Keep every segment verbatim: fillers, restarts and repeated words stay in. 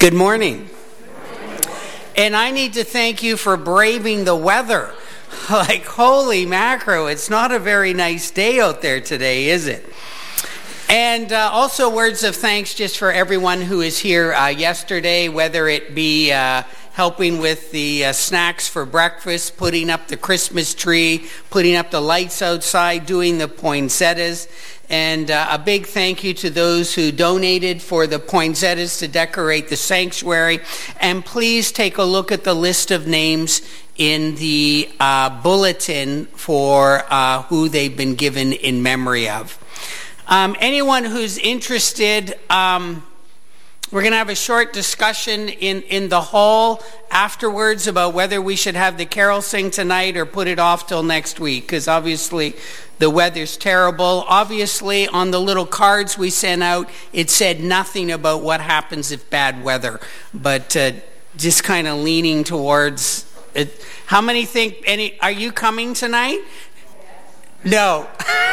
Good morning. And I need to thank you for braving the weather. Like, holy macro, it's not a very nice day out there today, is it? And uh, also words of thanks just for everyone who is here uh, yesterday, whether it be uh, helping with the uh, snacks for breakfast, putting up the Christmas tree, putting up the lights outside, doing the poinsettias. And uh, a big thank you to those who donated for the poinsettias to decorate the sanctuary. And please take a look at the list of names in the uh, bulletin for uh, who they've been given in memory of. Um, anyone who's interested, um, we're going to have a short discussion in, in the hall afterwards about whether we should have the carol sing tonight or put it off till next week, because obviously the weather's terrible. Obviously, on the little cards we sent out, it said nothing about what happens if bad weather, but uh, just kind of leaning towards it. How many think, any, are you coming tonight? No.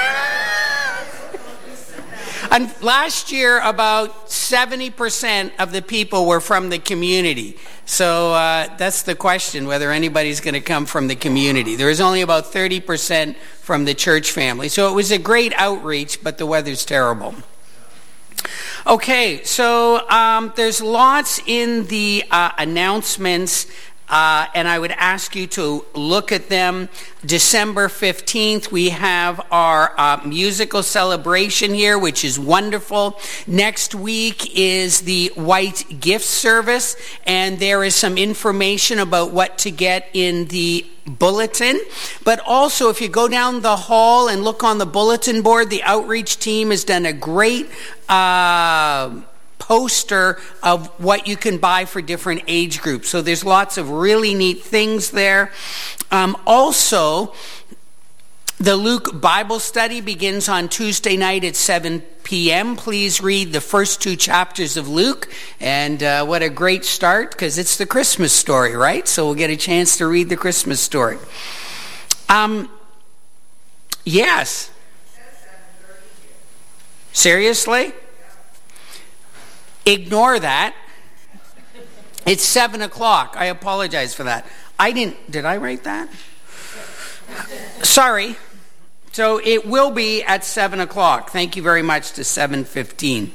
And last year, about seventy percent of the people were from the community. So uh, that's the question, whether anybody's going to come from the community. There was only about thirty percent from the church family. So it was a great outreach, but the weather's terrible. Okay, so um, there's lots in the uh, announcements. Uh, and I would ask you to look at them. December fifteenth, we have our uh, musical celebration here, which is wonderful. Next week is the White Gift Service, and there is some information about what to get in the bulletin. But also, if you go down the hall and look on the bulletin board, the outreach team has done a great uh poster of what you can buy for different age groups. So there's lots of really neat things there. Um, also, the Luke Bible study begins on Tuesday night at seven p.m. Please read the first two chapters of Luke. And uh, what a great start, because it's the Christmas story, right? So we'll get a chance to read the Christmas story. Um, yes. Seriously? Ignore that. It's seven o'clock. I apologize for that. I didn't, did I write that? Sorry. So it will be at seven o'clock. Thank you very much to seven fifteen.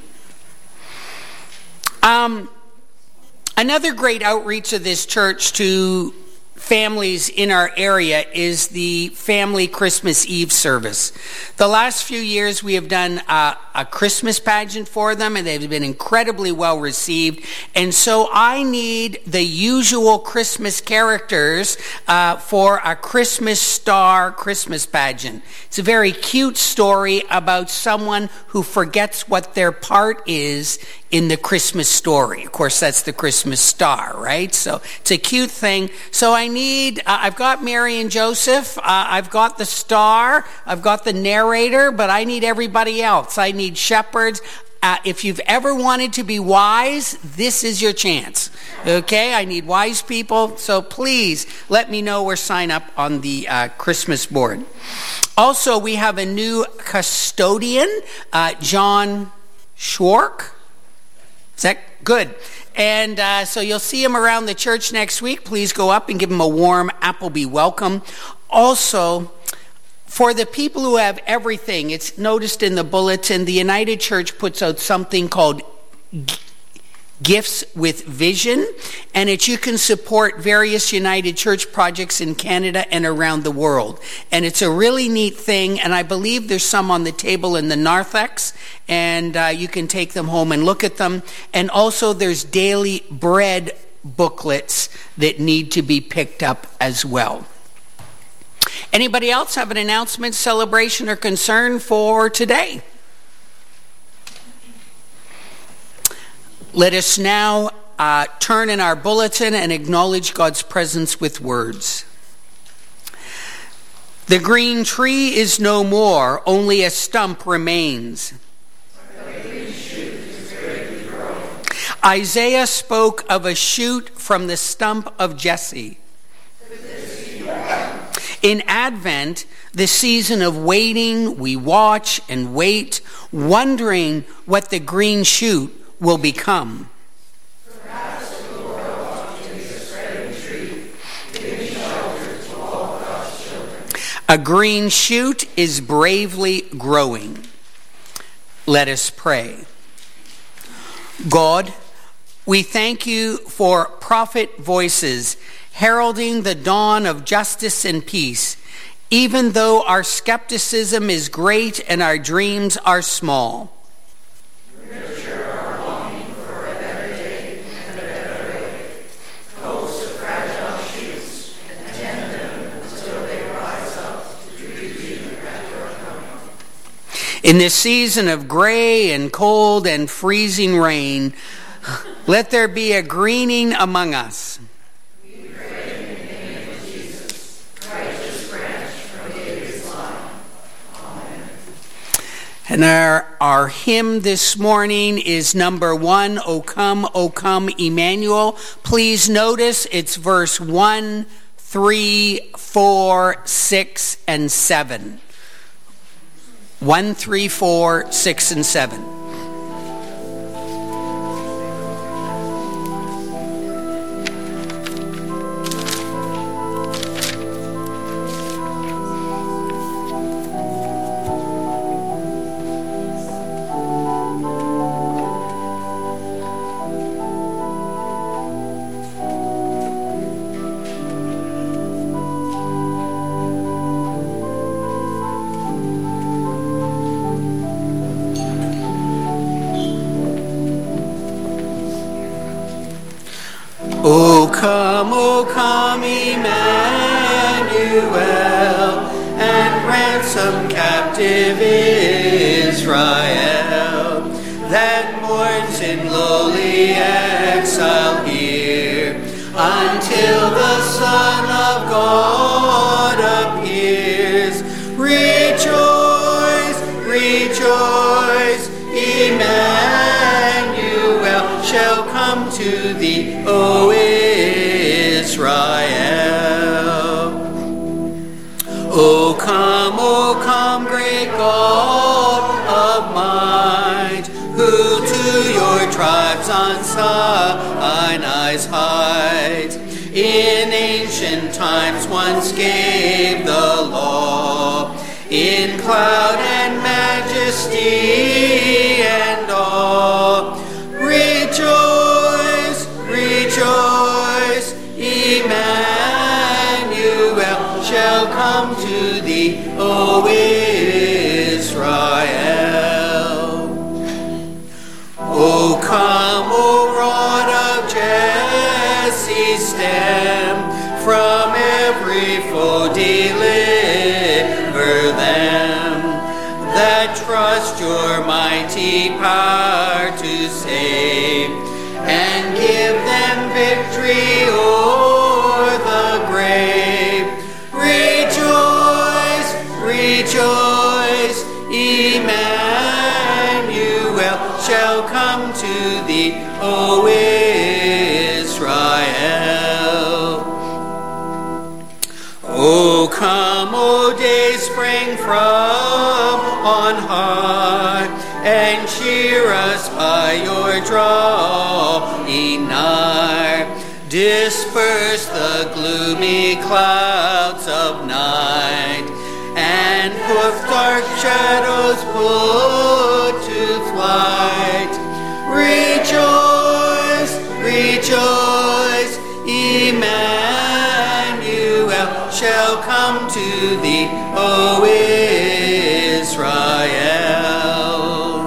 Um, another great outreach of this church to families in our area is the family Christmas Eve service. The last few years we have done uh, a Christmas pageant for them, and they've been incredibly well received. And so I need the usual Christmas characters uh, for a Christmas Star Christmas pageant. It's a very cute story about someone who forgets what their part is in the Christmas story. Of course, that's the Christmas star, right? So it's a cute thing. So I need, uh, I've got Mary and Joseph, uh, I've got the star, I've got the narrator, but I need everybody else. I need shepherds. Uh, if you've ever wanted to be wise, this is your chance. Okay, I need wise people. So please let me know or sign up on the uh, Christmas board. Also, we have a new custodian, uh, John Schwark. Is that good? And uh, so you'll see him around the church next week. Please go up and give him a warm Appleby welcome. Also, for the people who have everything, it's noticed in the bulletin, the United Church puts out something called Gifts with Vision, and it's you can support various United Church projects in Canada and around the world. And it's a really neat thing, and I believe there's some on the table in the narthex, and uh, you can take them home and look at them. And also there's daily bread booklets that need to be picked up as well. Anybody else have an announcement, celebration, or concern for today? Let us now uh, turn in our bulletin and acknowledge God's presence with words. The green tree is no more, only a stump remains. Isaiah spoke of a shoot from the stump of Jesse. In Advent, the season of waiting, we watch and wait, wondering what the green shoot will become. Perhaps A green shoot is bravely growing. Let us pray. God, we thank you for prophet voices heralding the dawn of justice and peace, even though our skepticism is great and our dreams are small. In this season of gray and cold and freezing rain, let there be a greening among us. We pray in the name of Jesus, righteous branch from David's line. Amen. And our, our hymn this morning is number one, O come, O come, Emmanuel. Please notice it's verse one, three, four, six, and seven. One, three, four, six, and seven. O come, O come, Emmanuel, and ransom captive Israel, that mourns in lowly exile here, until the Son of God appears. Rejoice, rejoice, Emmanuel shall come to thee, O Israel. O come, O come, great God of might, who to your tribes on Sinai's height in ancient times once gave the law, in cloud and majesty and awe. Rejoice, rejoice, Emmanuel shall come to thee, O Israel. O come, O rod of Jesse's stem, from every foe deliver them that trust your mighty power to save, and give them victory o'er the grave. Rejoice, rejoice, Emmanuel shall come to thee, O Israel. O come, O day spring from on high, and cheer us by your drawing nigh. Disperse the gloomy clouds of night, and put dark shadows put to flight. Rejoice, rejoice, Emmanuel shall come to thee, O Israel.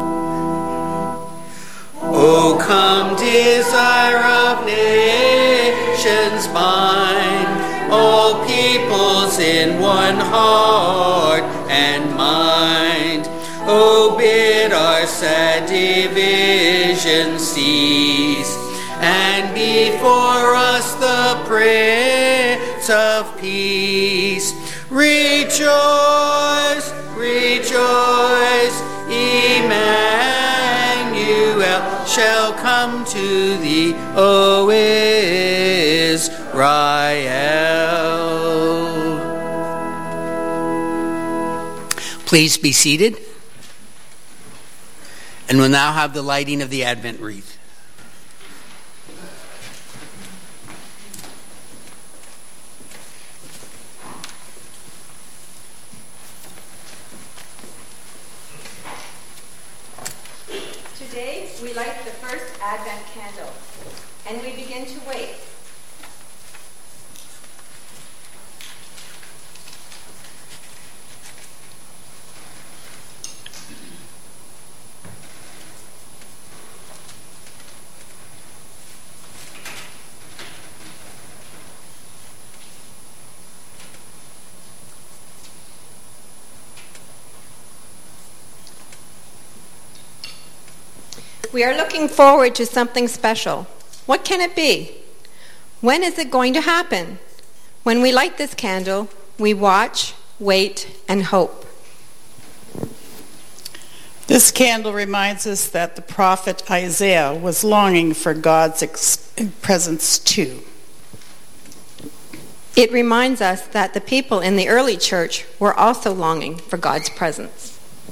O come, desire of nations mine, all peoples in one heart and mind. O bid our sad division cease, and before us the Prince of Peace. Rejoice, rejoice, Emmanuel shall come to thee, O Israel. Please be seated. And we'll now have the lighting of the Advent wreath. Today, we light the first Advent candle, and we begin to wait. We are looking forward to something special. What can it be? When is it going to happen? When we light this candle, we watch, wait, and hope. This candle reminds us that the prophet Isaiah was longing for God's ex- presence too. It reminds us that the people in the early church were also longing for God's presence.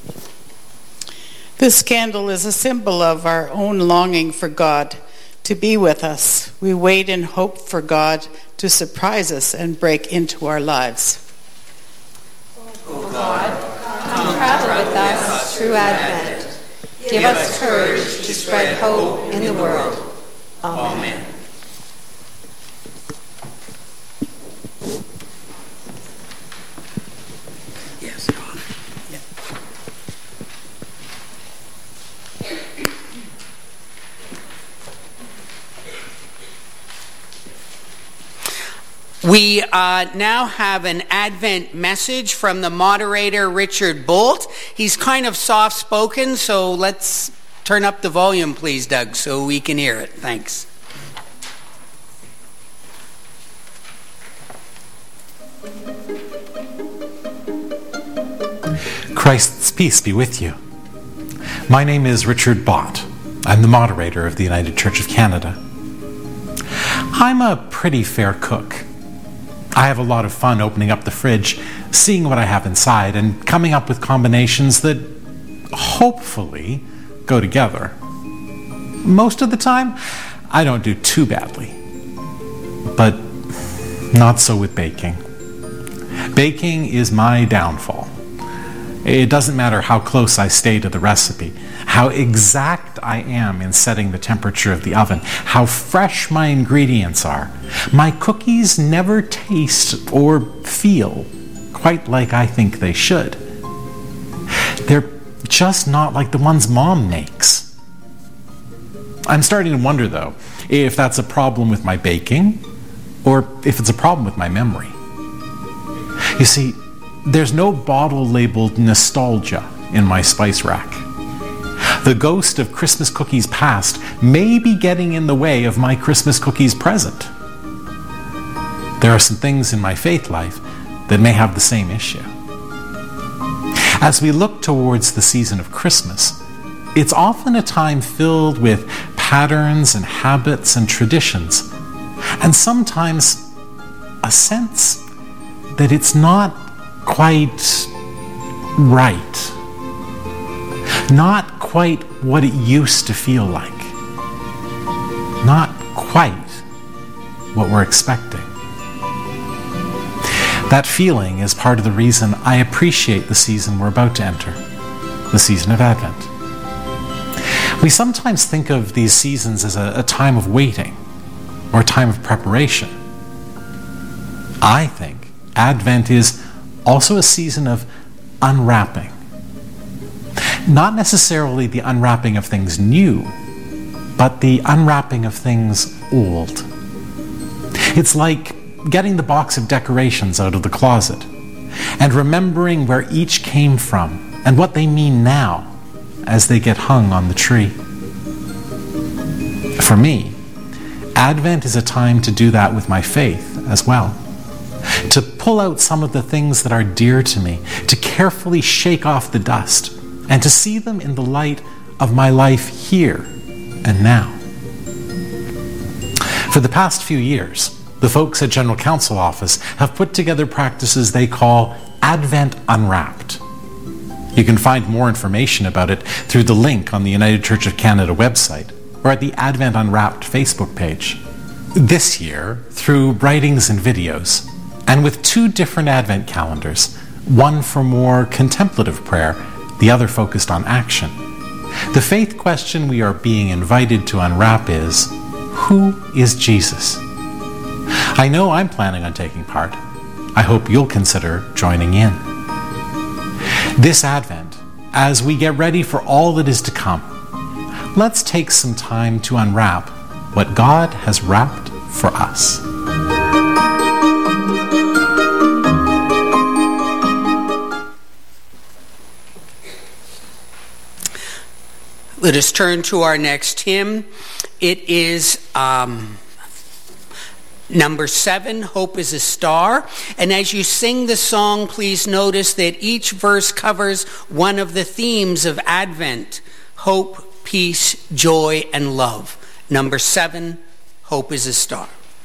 This candle is a symbol of our own longing for God to be with us. We wait and hope for God to surprise us and break into our lives. Oh God, come travel with us through Advent. Give us courage to spread hope in the world. Amen. Yes, God. Yeah. We uh, now have an Advent message from the moderator, Richard Bolt. He's kind of soft-spoken, so let's turn up the volume, please, Doug, so we can hear it. Thanks. Christ's peace be with you. My name is Richard Bott. I'm the moderator of the United Church of Canada. I'm a pretty fair cook. I have a lot of fun opening up the fridge, seeing what I have inside, and coming up with combinations that hopefully go together. Most of the time, I don't do too badly. But not so with baking. Baking is my downfall. It doesn't matter how close I stay to the recipe, how exact I am in setting the temperature of the oven, how fresh my ingredients are. My cookies never taste or feel quite like I think they should. They're just not like the ones Mom makes. I'm starting to wonder, though, if that's a problem with my baking or if it's a problem with my memory. You see, there's no bottle-labeled nostalgia in my spice rack. The ghost of Christmas cookies past may be getting in the way of my Christmas cookies present. There are some things in my faith life that may have the same issue. As we look towards the season of Christmas, it's often a time filled with patterns and habits and traditions, and sometimes a sense that it's not quite right. Not quite what it used to feel like. Not quite what we're expecting. That feeling is part of the reason I appreciate the season we're about to enter, the season of Advent. We sometimes think of these seasons as a, a time of waiting or a time of preparation. I think Advent is also a season of unwrapping. Not necessarily the unwrapping of things new, but the unwrapping of things old. It's like getting the box of decorations out of the closet and remembering where each came from and what they mean now as they get hung on the tree. For me, Advent is a time to do that with my faith as well. To pull out some of the things that are dear to me, to carefully shake off the dust, and to see them in the light of my life here and now. For the past few years, the folks at General Council Office have put together practices they call Advent Unwrapped. You can find more information about it through the link on the United Church of Canada website or at the Advent Unwrapped Facebook page. This year, through writings and videos, and with two different Advent calendars, one for more contemplative prayer, the other focused on action, The faith question we are being invited to unwrap is, who is Jesus? I know I'm planning on taking part. I hope you'll consider joining in. This Advent, as we get ready for all that is to come, let's take some time to unwrap what God has wrapped for us. Let us turn to our next hymn. It is um, number seven, Hope is a Star. And as you sing the song, please notice that each verse covers one of the themes of Advent: hope, peace, joy, and love. Number seven, Hope is a Star.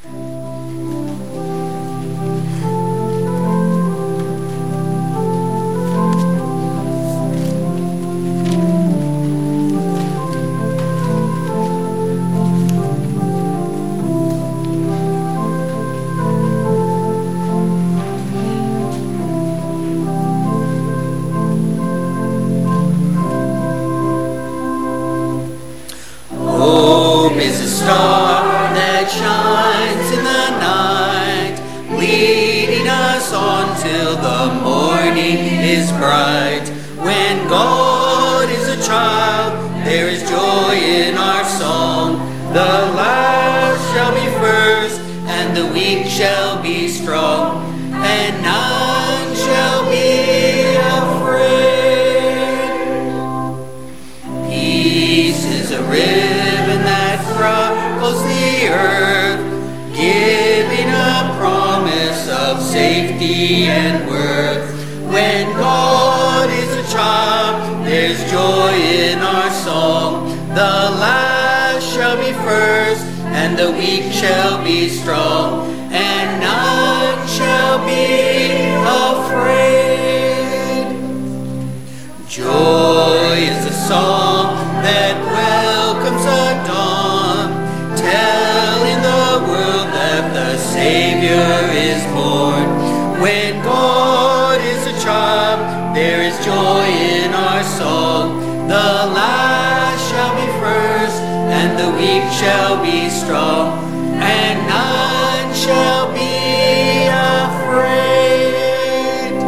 Shall be strong, and none shall be afraid.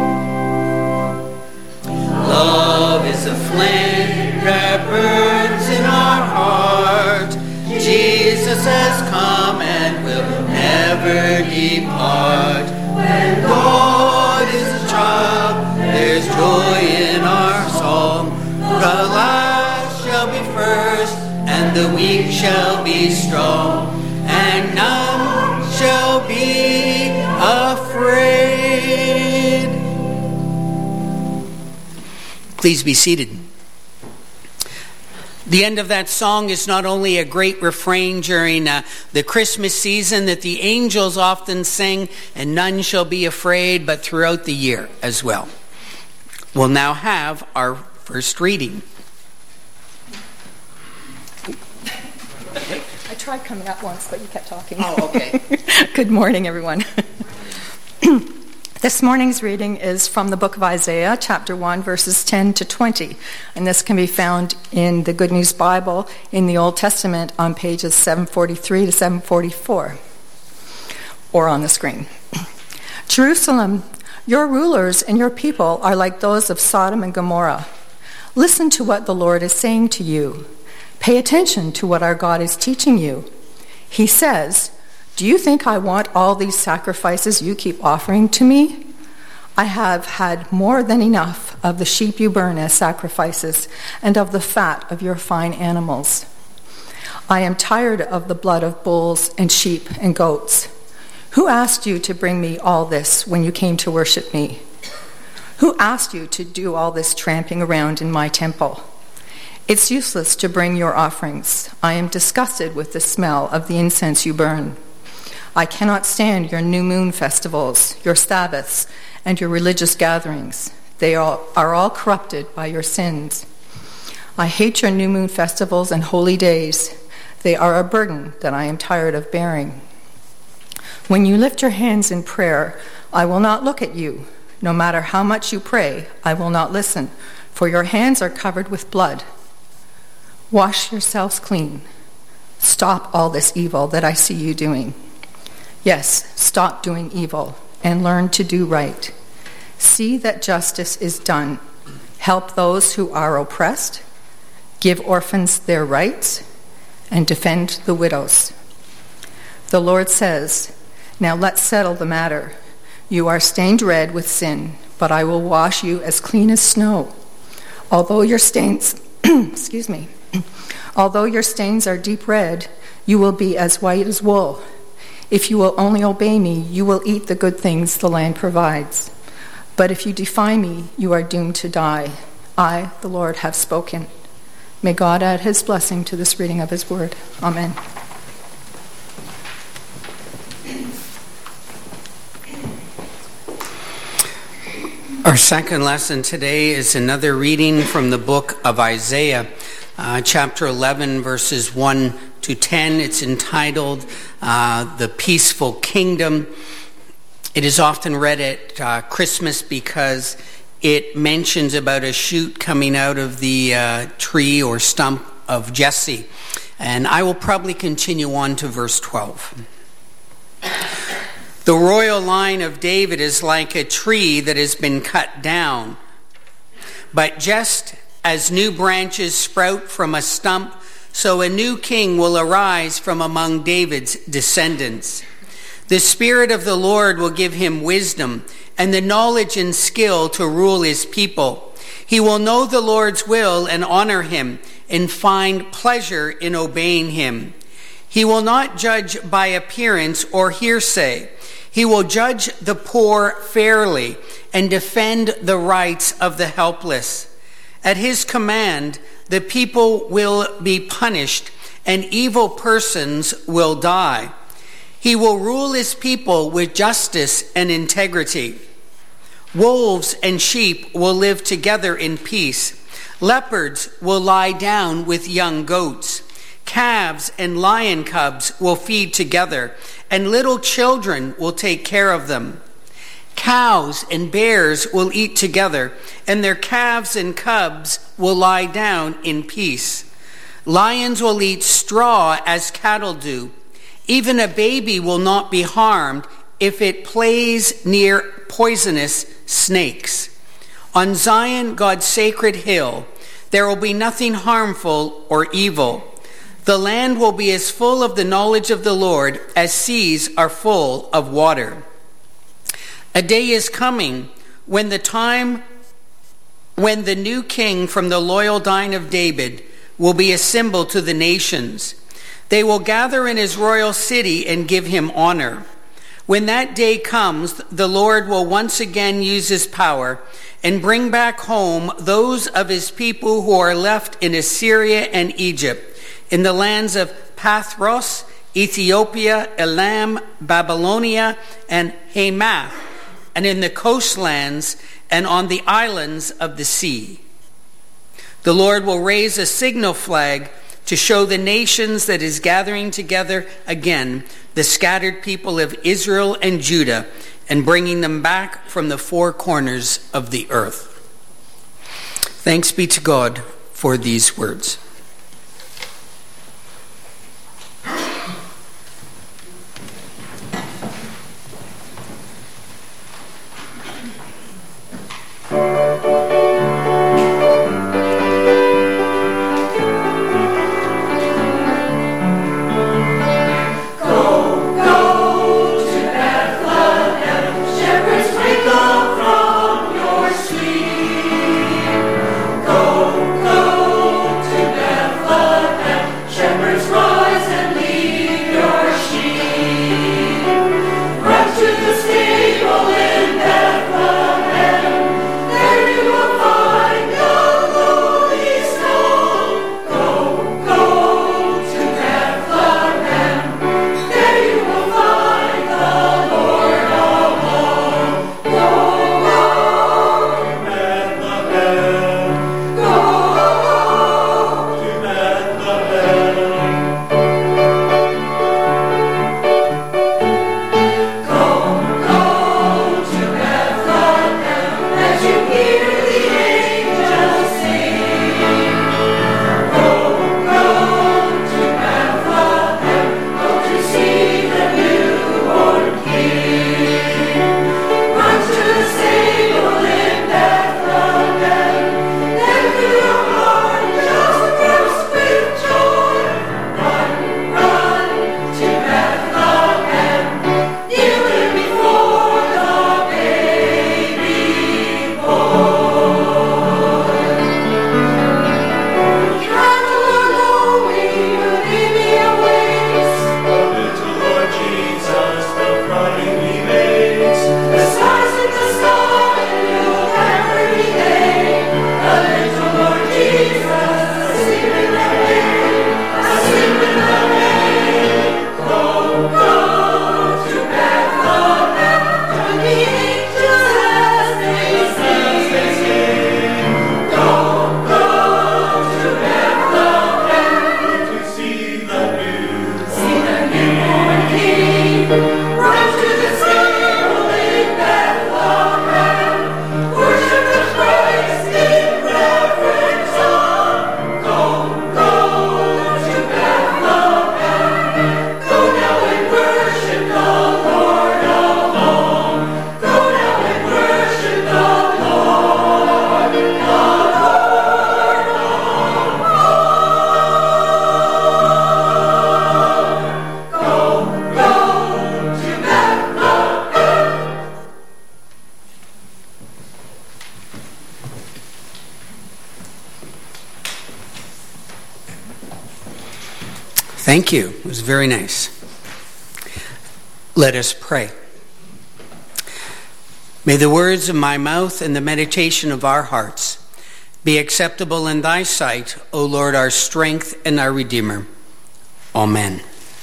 Love is a flame that burns in our heart. Jesus has come and will never depart. When God is a child, there's joy in our song. The last shall be first, and the weak shall be strong, and none shall be afraid. Please be seated. The end of that song is not only a great refrain during uh, the Christmas season that the angels often sing, and none shall be afraid, but throughout the year as well. We'll now have our first reading. I tried coming up once, but you kept talking. Oh, okay. Good morning, everyone. This morning's reading is from the book of Isaiah, chapter one, verses ten to twenty. And this can be found in the Good News Bible in the Old Testament on pages seven forty-three to seven forty-four, or on the screen. Jerusalem, your rulers and your people are like those of Sodom and Gomorrah. Listen to what the Lord is saying to you. Pay attention to what our God is teaching you. He says, do you think I want all these sacrifices you keep offering to me? I have had more than enough of the sheep you burn as sacrifices and of the fat of your fine animals. I am tired of the blood of bulls and sheep and goats. Who asked you to bring me all this when you came to worship me? Who asked you to do all this tramping around in my temple? It's useless to bring your offerings. I am disgusted with the smell of the incense you burn. I cannot stand your new moon festivals, your Sabbaths, and your religious gatherings. They all, are all corrupted by your sins. I hate your new moon festivals and holy days. They are a burden that I am tired of bearing. When you lift your hands in prayer, I will not look at you. No matter how much you pray, I will not listen, for your hands are covered with blood. Wash yourselves clean. Stop all this evil that I see you doing. Yes, stop doing evil and learn to do right. See that justice is done. Help those who are oppressed. Give orphans their rights and defend the widows. The Lord says, now let's settle the matter. You are stained red with sin, but I will wash you as clean as snow. Although your stains, excuse me, although your stains are deep red, you will be as white as wool. If you will only obey me, you will eat the good things the land provides. But if you defy me, you are doomed to die. I, the Lord, have spoken. May God add his blessing to this reading of his word. Amen. Our second lesson today is another reading from the book of Isaiah, uh, chapter eleven, verses one to ten. It's entitled uh, The Peaceful Kingdom. It is often read at uh, Christmas because it mentions about a shoot coming out of the uh, tree or stump of Jesse. And I will probably continue on to verse twelve. The royal line of David is like a tree that has been cut down. But just as new branches sprout from a stump, so a new king will arise from among David's descendants. The Spirit of the Lord will give him wisdom and the knowledge and skill to rule his people. He will know the Lord's will and honor him and find pleasure in obeying him. He will not judge by appearance or hearsay. He will judge the poor fairly and defend the rights of the helpless. At his command, the people will be punished and evil persons will die. He will rule his people with justice and integrity. Wolves and sheep will live together in peace. Leopards will lie down with young goats. Calves and lion cubs will feed together, and little children will take care of them. Cows and bears will eat together, and their calves and cubs will lie down in peace. Lions will eat straw as cattle do. Even a baby will not be harmed if it plays near poisonous snakes. On Zion, God's sacred hill, there will be nothing harmful or evil. The land will be as full of the knowledge of the Lord as seas are full of water. A day is coming when the time when the new king from the loyal line of David will be a symbol to the nations. They will gather in his royal city and give him honor. When that day comes, the Lord will once again use his power and bring back home those of his people who are left in Assyria and Egypt, in the lands of Pathros, Ethiopia, Elam, Babylonia, and Hamath, and in the coastlands and on the islands of the sea. The Lord will raise a signal flag to show the nations that is gathering together again the scattered people of Israel and Judah and bringing them back from the four corners of the earth. Thanks be to God for these words. Go, go to Thank you. It was very nice. Let us pray. May the words of my mouth and the meditation of our hearts be acceptable in thy sight, O Lord, our strength and our Redeemer. Amen.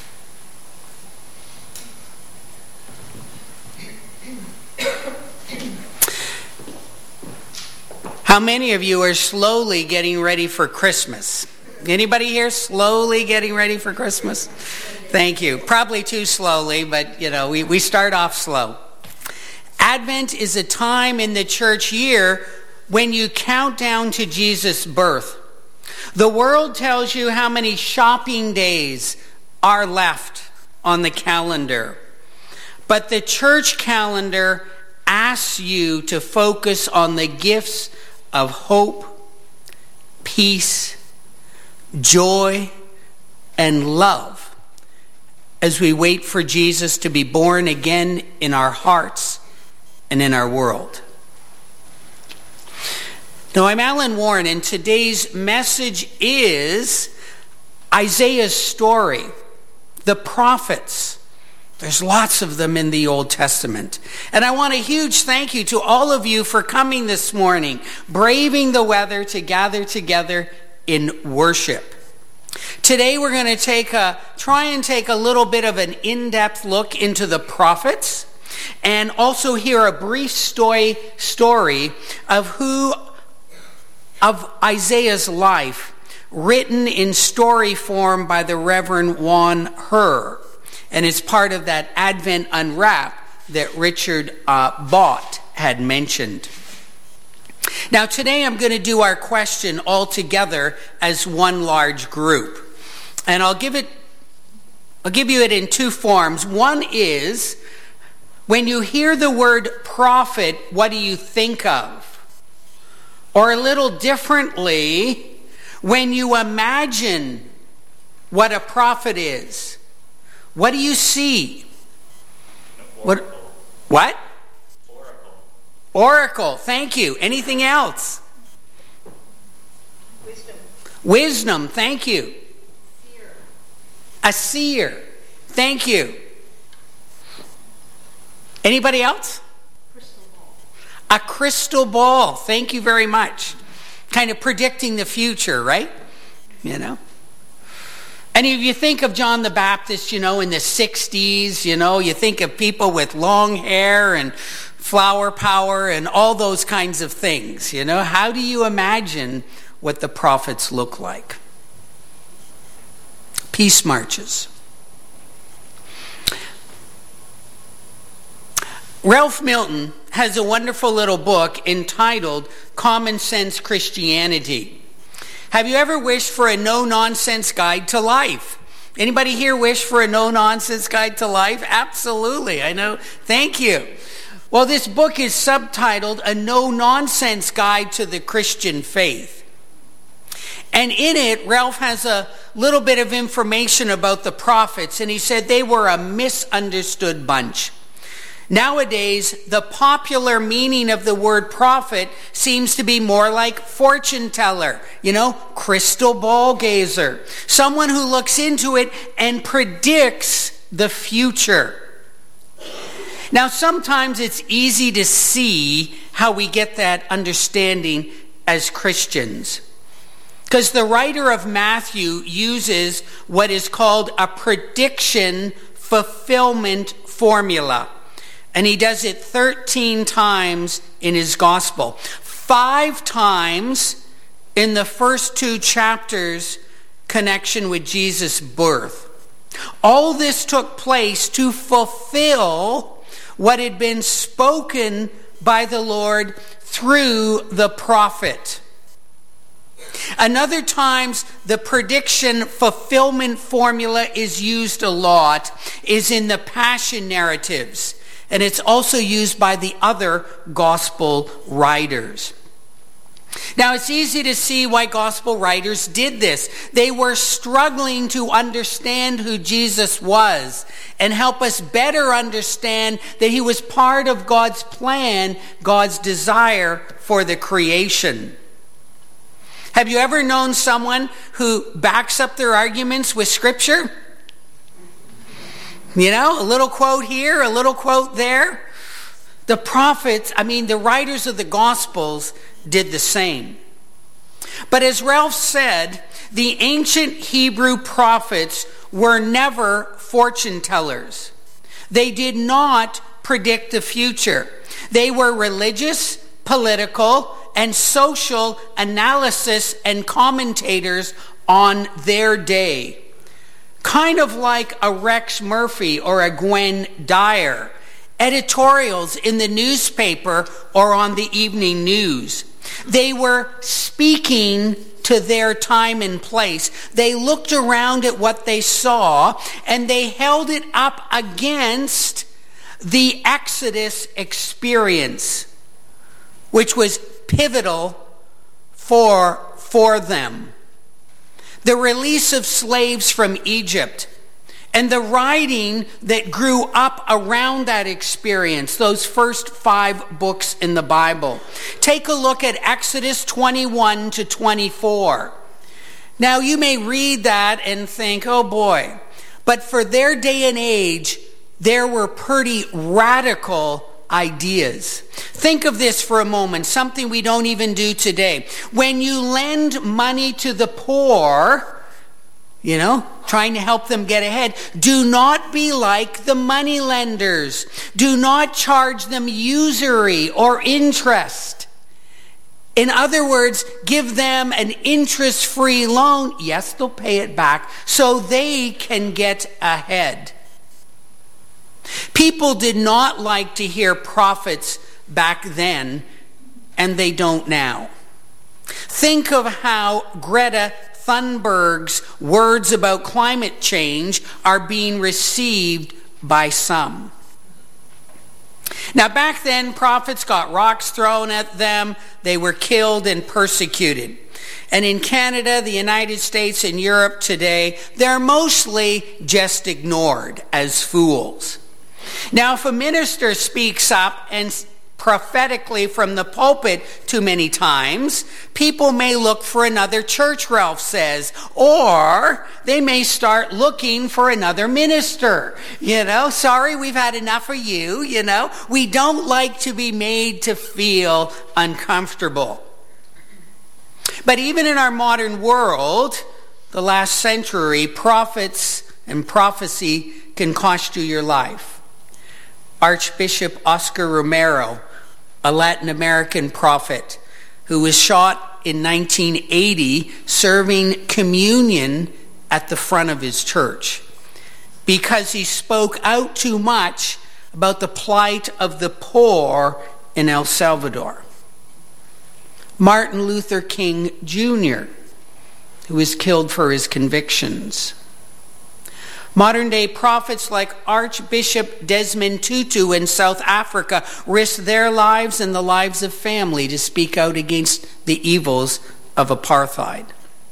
How many of you are slowly getting ready for Christmas? Anybody here slowly getting ready for Christmas? Thank you. Probably too slowly, but you know, we, we start off slow. Advent is a time in the church year when you count down to Jesus' birth. The world tells you how many shopping days are left on the calendar. But the church calendar asks you to focus on the gifts of hope, peace, joy, and love as we wait for Jesus to be born again in our hearts and in our world. Now, I'm Alan Warren, and today's message is Isaiah's story, the prophets. There's lots of them in the Old Testament. And I want a huge thank you to all of you for coming this morning, braving the weather to gather together in worship. Today we're going to take a try and take a little bit of an in-depth look into the prophets, and also hear a brief story story of who of Isaiah's life, written in story form by the Reverend Juan Herr. And it's part of that Advent Unwrapped that Richard uh, Bott had mentioned. Now today I'm going to do our question all together as one large group. And I'll give it I'll give you it in two forms. One is, when you hear the word prophet, what do you think of? Or a little differently, when you imagine what a prophet is, what do you see? What? What? Oracle. Oracle. Thank you. Anything else? Wisdom. Wisdom. Thank you. Seer. A seer. Thank you. Anybody else? Crystal ball. A crystal ball. Thank you very much. Kind of predicting the future, right? You know. And if you think of John the Baptist, you know, in the sixties, you know, you think of people with long hair and flower power and all those kinds of things, you know. How do you imagine what the prophets look like? Peace marches. Ralph Milton has a wonderful little book entitled Common Sense Christianity. Have you ever wished for a no-nonsense guide to life? Anybody here wish for a no-nonsense guide to life? Absolutely, I know. Thank you. Well, this book is subtitled A No-Nonsense Guide to the Christian Faith. And in it, Ralph has a little bit of information about the prophets, and he said they were a misunderstood bunch. Nowadays, the popular meaning of the word prophet seems to be more like fortune teller, you know, crystal ball gazer, someone who looks into it and predicts the future. Now, sometimes it's easy to see how we get that understanding as Christians, because the writer of Matthew uses what is called a prediction fulfillment formula. And he does it thirteen times in his gospel. Five times in the first two chapters, connection with Jesus' birth. All this took place to fulfill what had been spoken by the Lord through the prophet. Another times, the prediction fulfillment formula is used a lot is in the Passion narratives. And it's also used by the other gospel writers. Now, it's easy to see why gospel writers did this. They were struggling to understand who Jesus was and help us better understand that he was part of God's plan, God's desire for the creation. Have you ever known someone who backs up their arguments with Scripture? You know, a little quote here, a little quote there. The prophets, I mean, the writers of the Gospels did the same. But as Ralph said, the ancient Hebrew prophets were never fortune tellers. They did not predict the future. They were religious, political, and social analysis and commentators on their day. Kind of like a Rex Murphy or a Gwen Dyer. Editorials in the newspaper or on the evening news. They were speaking to their time and place. They looked around at what they saw and they held it up against the Exodus experience, which was pivotal for, for them. The release of slaves from Egypt and the writing that grew up around that experience, those first five books in the Bible. Take a look at Exodus twenty-one to twenty-four. Now you may read that and think, oh boy, but for their day and age, there were pretty radical ideas. Think of this for a moment, something we don't even do today. When you lend money to the poor, you know, trying to help them get ahead, do not be like the money lenders. Do not charge them usury or interest. In other words, give them an interest-free loan. Yes, they'll pay it back so they can get ahead. People did not like to hear prophets back then, and they don't now. Think of how Greta Thunberg's words about climate change are being received by some. Now, back then, prophets got rocks thrown at them. They were killed and persecuted. And in Canada, the United States, and Europe today, they're mostly just ignored as fools. Now, if a minister speaks up and prophetically from the pulpit too many times, people may look for another church, Ralph says, or they may start looking for another minister. You know, sorry, we've had enough of you, you know. We don't like to be made to feel uncomfortable. But even in our modern world, the last century, prophets and prophecy can cost you your life. Archbishop Oscar Romero, a Latin American prophet who was shot in nineteen eighty serving communion at the front of his church because he spoke out too much about the plight of the poor in El Salvador. Martin Luther King Junior, who was killed for his convictions. Modern-day prophets like Archbishop Desmond Tutu in South Africa risked their lives and the lives of family to speak out against the evils of apartheid.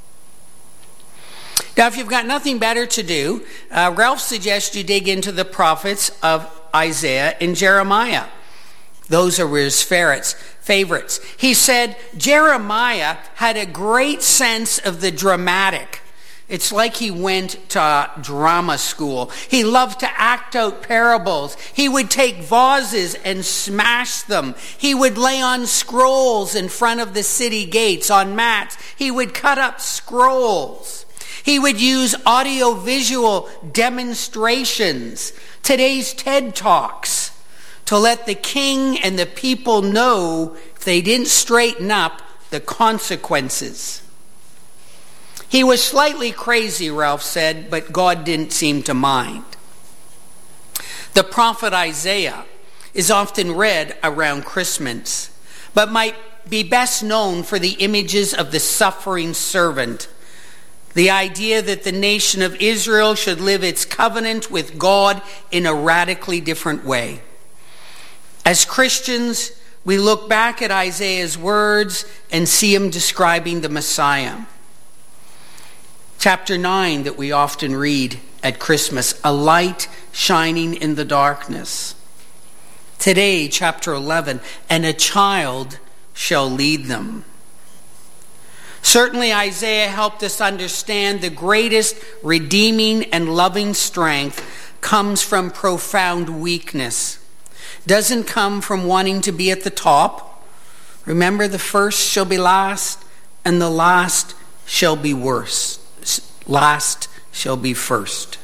Now, if you've got nothing better to do, uh, Ralph suggests you dig into the prophets of Isaiah and Jeremiah. Those are his favorites. favorites. He said Jeremiah had a great sense of the dramatic. It's like he went to drama school. He loved to act out parables. He would take vases and smash them. He would lay on scrolls in front of the city gates on mats. He would cut up scrolls. He would use audio-visual demonstrations, today's TED Talks, to let the king and the people know if they didn't straighten up, the consequences. He was slightly crazy, Ralph said, but God didn't seem to mind. The prophet Isaiah is often read around Christmas, but might be best known for the images of the suffering servant, the idea that the nation of Israel should live its covenant with God in a radically different way. As Christians, we look back at Isaiah's words and see him describing the Messiah. Chapter nine that we often read at Christmas, a light shining in the darkness. Today, chapter eleven, and a child shall lead them. Certainly, Isaiah helped us understand the greatest redeeming and loving strength comes from profound weakness. Doesn't come from wanting to be at the top. Remember, the first shall be last, and the last shall be worse. Last shall be first.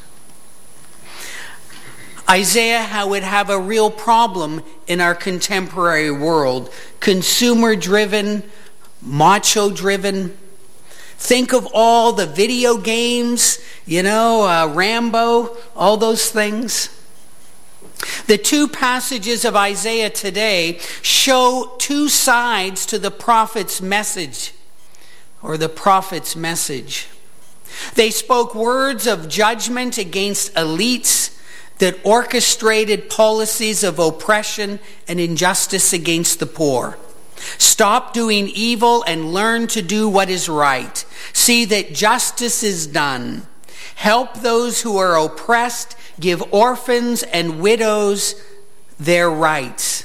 Isaiah would have a real problem in our contemporary world. Consumer-driven, macho-driven. Think of all the video games, you know, uh, Rambo, all those things. The two passages of Isaiah today show two sides to the prophet's message, or the prophet's message. They spoke words of judgment against elites that orchestrated policies of oppression and injustice against the poor. Stop doing evil and learn to do what is right. See that justice is done. Help those who are oppressed. Give orphans and widows their rights.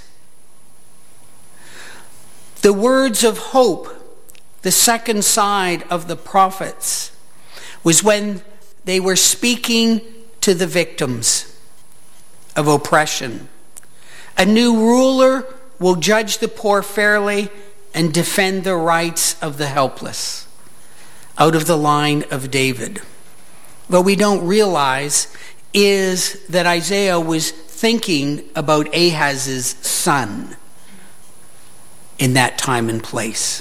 The words of hope, the second side of the prophets, was when they were speaking to the victims of oppression. A new ruler will judge the poor fairly and defend the rights of the helpless. Out of the line of David. What we don't realize is that Isaiah was thinking about Ahaz's son in that time and place.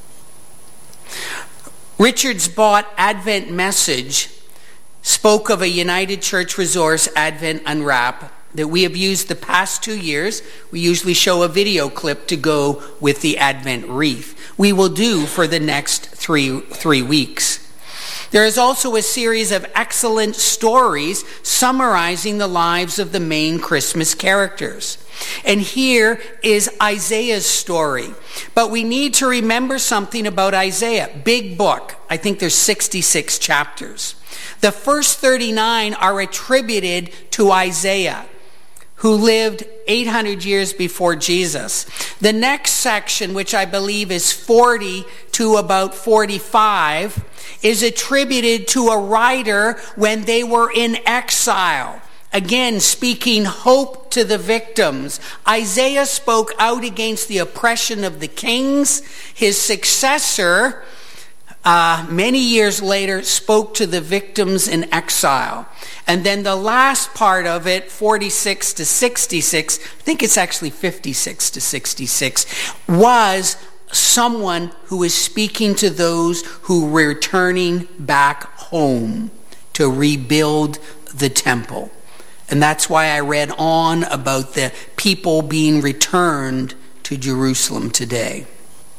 Richard's Bott Advent message spoke of a United Church Resource Advent Unwrap that we have used the past two years. We usually show a video clip to go with the Advent wreath. We will do for the next three, three weeks. There is also a series of excellent stories summarizing the lives of the main Christmas characters. And here is Isaiah's story. But we need to remember something about Isaiah. Big book. I think there's sixty-six chapters. The first thirty-nine are attributed to Isaiah, who lived eight hundred years before Jesus. The next section, which I believe is forty to about forty-five, is attributed to a writer when they were in exile. Again, speaking hope to the victims. Isaiah spoke out against the oppression of the kings. His successor, uh, many years later, spoke to the victims in exile. And then the last part of it, forty-six to sixty-six, I think it's actually fifty-six to sixty-six, was someone who is speaking to those who were returning back home to rebuild the temple. And that's why I read on about the people being returned to Jerusalem today.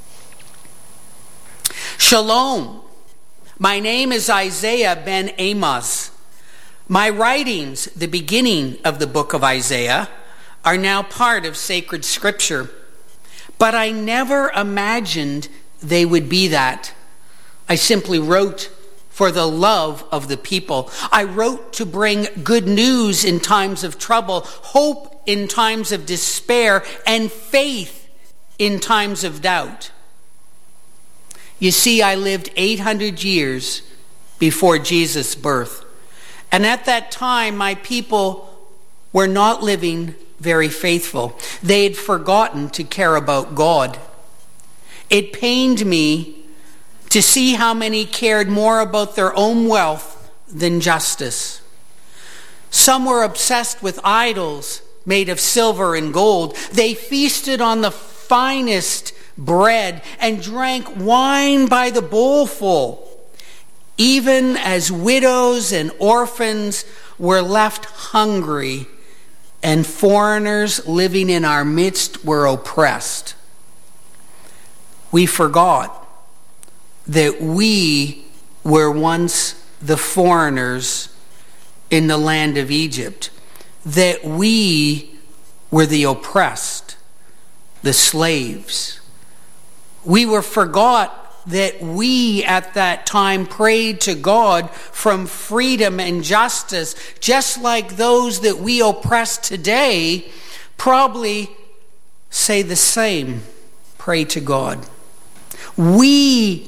Shalom. My name is Isaiah ben Amos. My writings, the beginning of the book of Isaiah, are now part of sacred scripture. But I never imagined they would be that. I simply wrote for the love of the people. I wrote to bring good news in times of trouble, hope in times of despair, and faith in times of doubt. You see, I lived eight hundred years before Jesus' birth. And at that time, my people were not living very faithful. They had forgotten to care about God. It pained me to see how many cared more about their own wealth than justice. Some were obsessed with idols made of silver and gold. They feasted on the finest bread and drank wine by the bowlful, even as widows and orphans were left hungry and foreigners living in our midst were oppressed. We forgot that we were once the foreigners in the land of Egypt, that we were the oppressed, the slaves. We were forgot that we at that time prayed to God from freedom and justice, just like those that we oppress today probably say the same, pray to God. We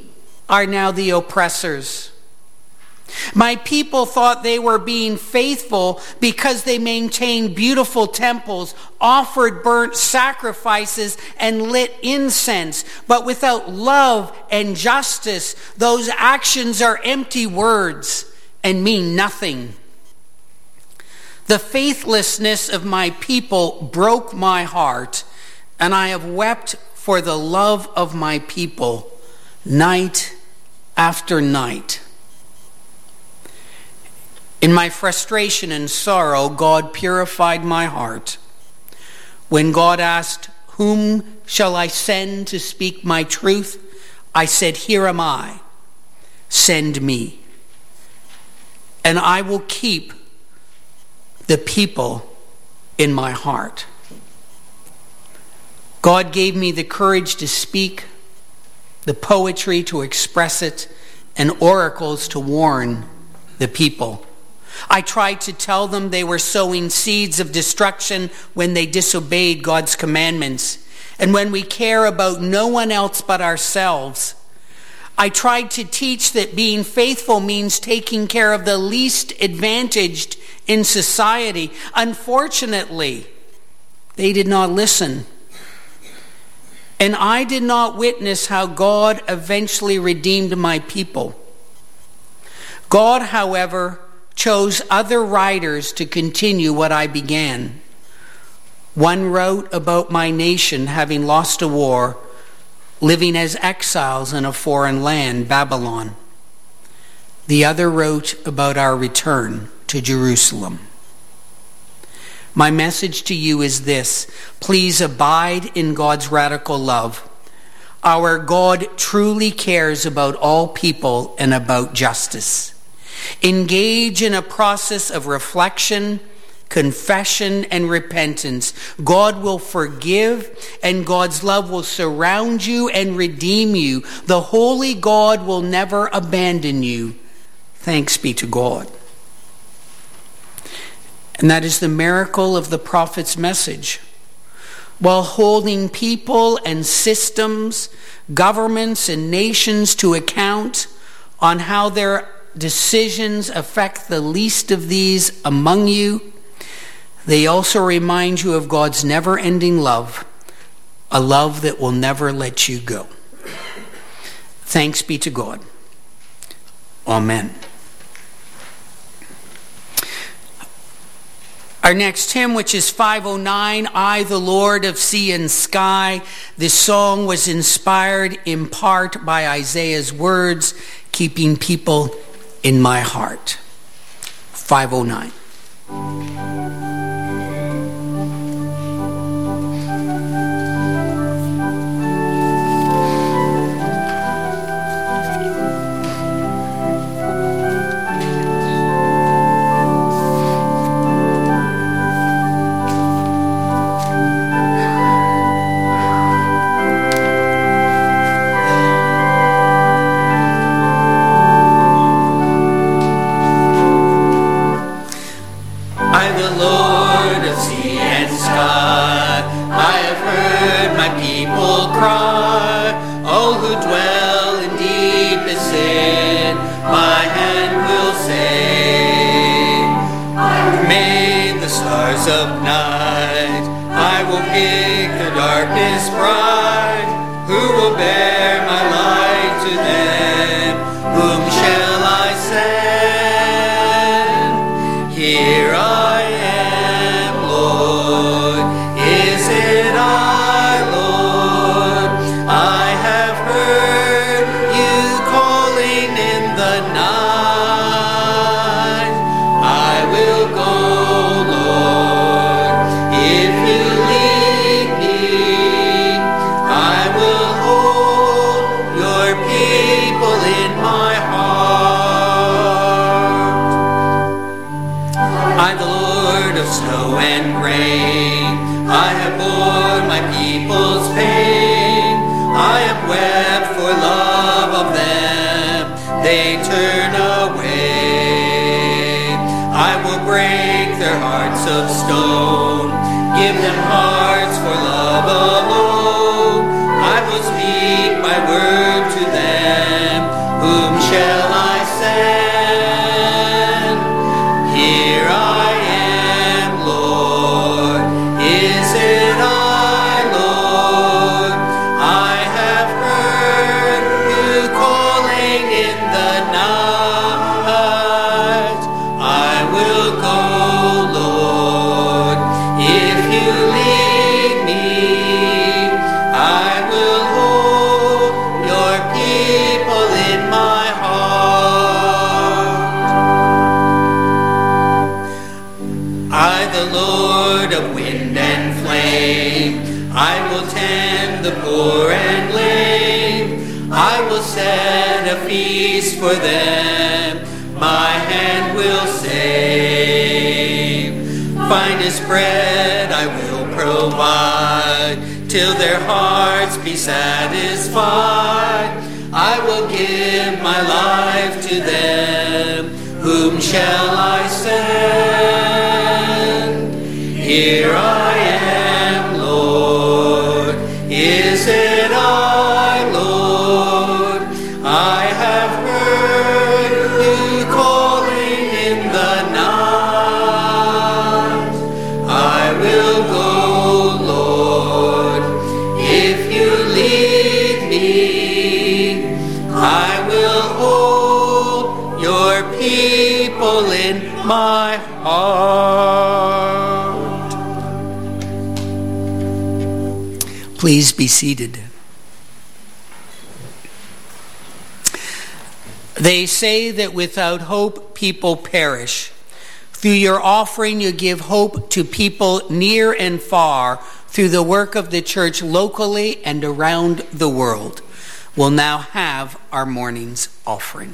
are now the oppressors. My people thought they were being faithful because they maintained beautiful temples, offered burnt sacrifices, and lit incense. But without love and justice, those actions are empty words and mean nothing. The faithlessness of my people broke my heart, and I have wept for the love of my people night after night. In my frustration and sorrow, God purified my heart. When God asked, "Whom shall I send to speak my truth?" I said, "Here am I. Send me. And I will keep the people in my heart." God gave me the courage to speak, the poetry to express it, and oracles to warn the people. I tried to tell them they were sowing seeds of destruction when they disobeyed God's commandments, and when we care about no one else but ourselves. I tried to teach that being faithful means taking care of the least advantaged in society. Unfortunately, they did not listen. And I did not witness how God eventually redeemed my people. God, however, chose other writers to continue what I began. One wrote about my nation having lost a war, living as exiles in a foreign land, Babylon. The other wrote about our return to Jerusalem. My message to you is this: please abide in God's radical love. Our God truly cares about all people and about justice. Engage in a process of reflection, confession, and repentance. God will forgive, and God's love will surround you and redeem you. The holy God will never abandon you. Thanks be to God. And that is the miracle of the prophet's message. While holding people and systems, governments and nations to account on how their decisions affect the least of these among you, they also remind you of God's never-ending love, a love that will never let you go. Thanks be to God. Amen. Our next hymn, which is five oh nine, I, the Lord of Sea and Sky. This song was inspired in part by Isaiah's words, keeping people in my heart. five oh nine. Of night, I will pick the darkness bright. Who will bear my light to them? Whom shall I send? Here I am, Lord. Is it I, Lord? I have heard you calling in the night. I will go, snow and rain. I have borne my people's pain. I have wept for love of them. They turn away. I will break their hearts of stone. Give them hearts for love alone. I will speak my word to them. for them, my hand will save. Finest bread I will provide, till their hearts be satisfied. I will give my life to them. Whom shall I send? Here I am, Lord. Is it I, Lord? I have heard you calling in the night. I will go, Lord, if you lead me. I will hold your people in my heart. Please be seated. They say that without hope, people perish. Through your offering, you give hope to people near and far through the work of the church locally and around the world. We'll now have our morning's offering.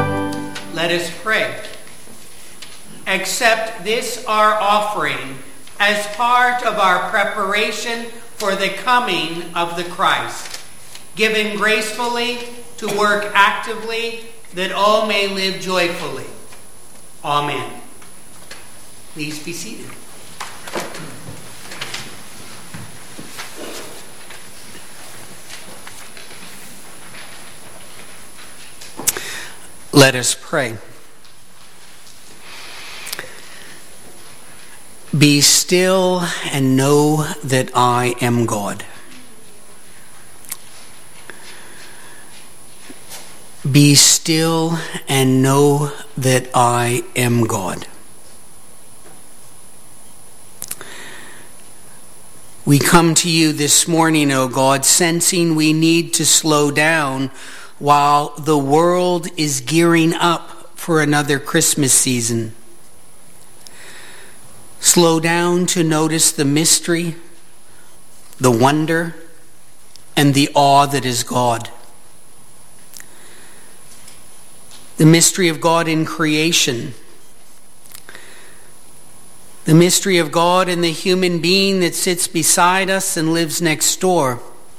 Accept this our offering as part of our preparation for the coming of the Christ, given gracefully to work actively that all may live joyfully. Amen. Please be seated. Let us pray. Be still and know that I am God. Be still and know that I am God. We come to you this morning, O God, sensing we need to slow down while the world is gearing up for another Christmas season. Slow down to notice the mystery, the wonder, and the awe that is God. The mystery of God in creation. The mystery of God in the human being that sits beside us and lives next door.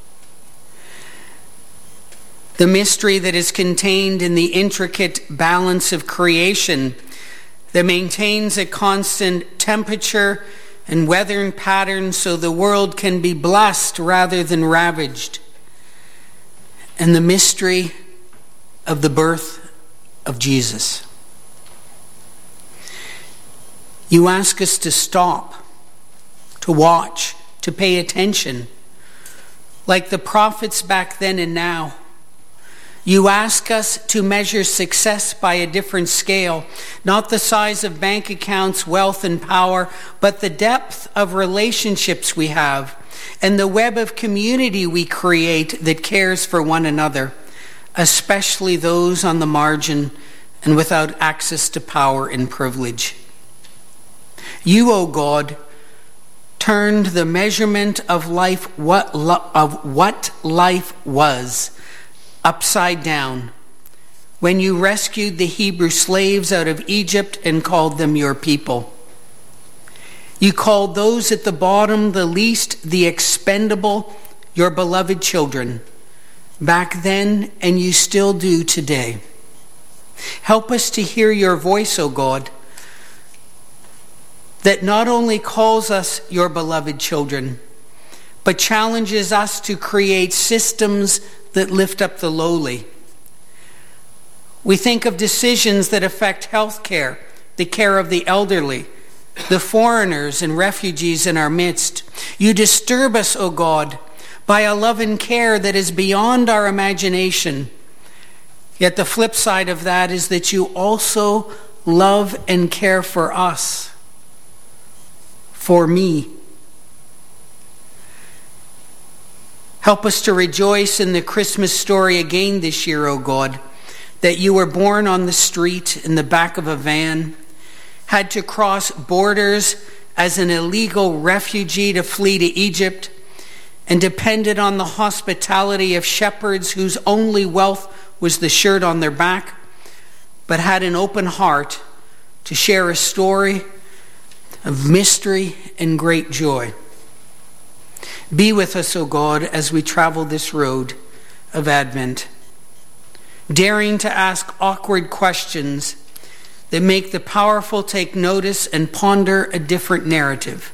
The mystery that is contained in the intricate balance of creation that maintains a constant temperature and weather pattern so the world can be blessed rather than ravaged. And the mystery of the birth of Jesus. You ask us to stop, to watch, to pay attention, like the prophets back then and now. You ask us to measure success by a different scale, not the size of bank accounts, wealth, and power, but the depth of relationships we have and the web of community we create that cares for one another, especially those on the margin and without access to power and privilege. You, O God, turned the measurement of life, what lo- of what life was, upside down when you rescued the Hebrew slaves out of Egypt and called them your people. You called those at the bottom, the least, the expendable, your beloved children, back then, and you still do today. Help us to hear your voice, O God, that not only calls us your beloved children, but challenges us to create systems that lift up the lowly. We think of decisions that affect health care, the care of the elderly, the foreigners and refugees in our midst. You disturb us, O God, by a love and care that is beyond our imagination. Yet the flip side of that is that you also love and care for us, for me. Help us to rejoice in the Christmas story again this year, O God, that you were born on the street in the back of a van, had to cross borders as an illegal refugee to flee to Egypt, and depended on the hospitality of shepherds whose only wealth was the shirt on their back, but had an open heart to share a story of mystery and great joy. Be with us, O God, as we travel this road of Advent, daring to ask awkward questions that make the powerful take notice and ponder a different narrative.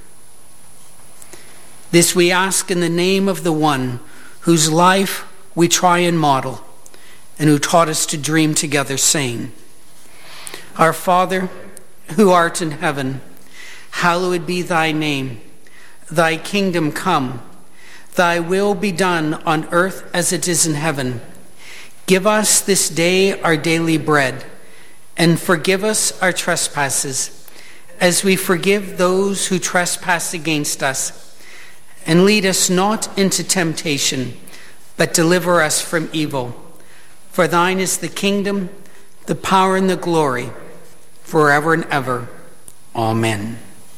This we ask in the name of the one whose life we try and model and who taught us to dream together, saying, Our Father, who art in heaven, hallowed be thy name. Thy kingdom come, thy will be done on earth as it is in heaven. Give us this day our daily bread, and forgive us our trespasses, as we forgive those who trespass against us. And lead us not into temptation, but deliver us from evil. For thine is the kingdom, the power, and the glory, forever and ever. Amen.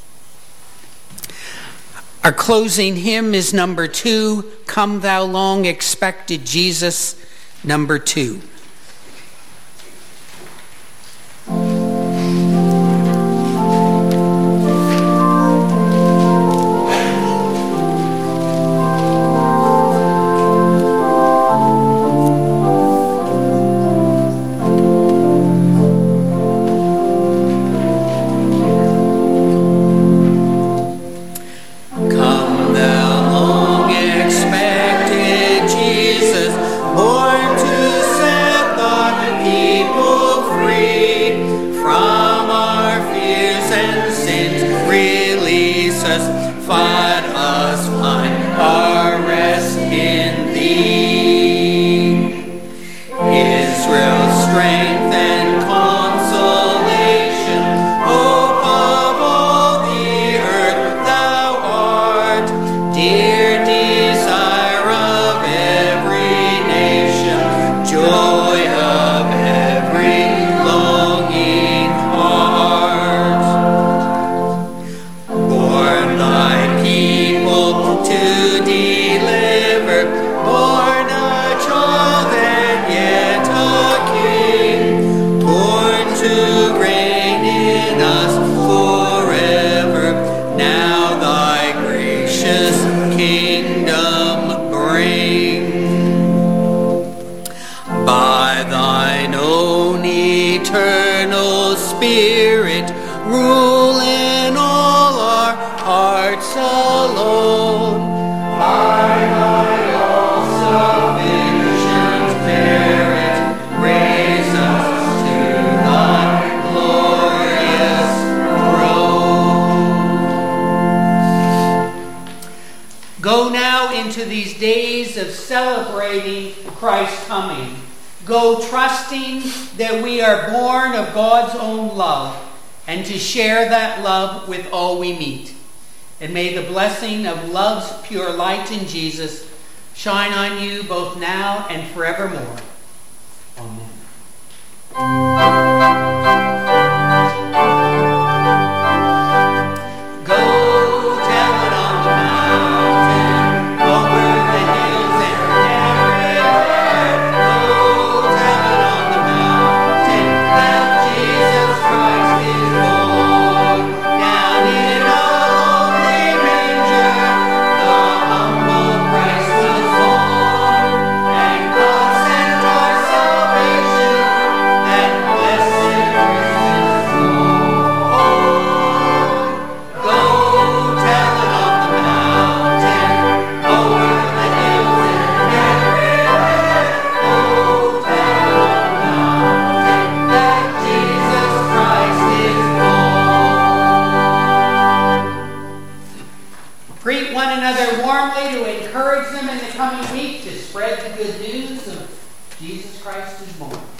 Our closing hymn is number two, Come Thou Long Expected Jesus, number two. deliver, born a child and yet a king, born to reign in us forever. Now thy gracious kingdom bring. By thine own eternal Spirit, rule in all our hearts alone. By thy all-sufficient merit, raise us to thy glorious throne. Go now into these days of celebrating Christ's coming. Go trusting that we are born of God's own love, and to share that love with all we meet. And may the blessing of love's pure light in Jesus shine on you both now and forevermore. Amen. Go tell it on the mountain, over the hills and everywhere. Go tell it on the mountain that Jesus Christ is born. Down in a lonely manger, the humble Christ was born. And God sent our salvation, that blessed Christmas morn. Go tell it on the mountain, over the hills and everywhere. Go tell it on the mountain that Jesus Christ is born. Greet one another warmly to encourage them in the coming week to spread the good news of Jesus Christ is born.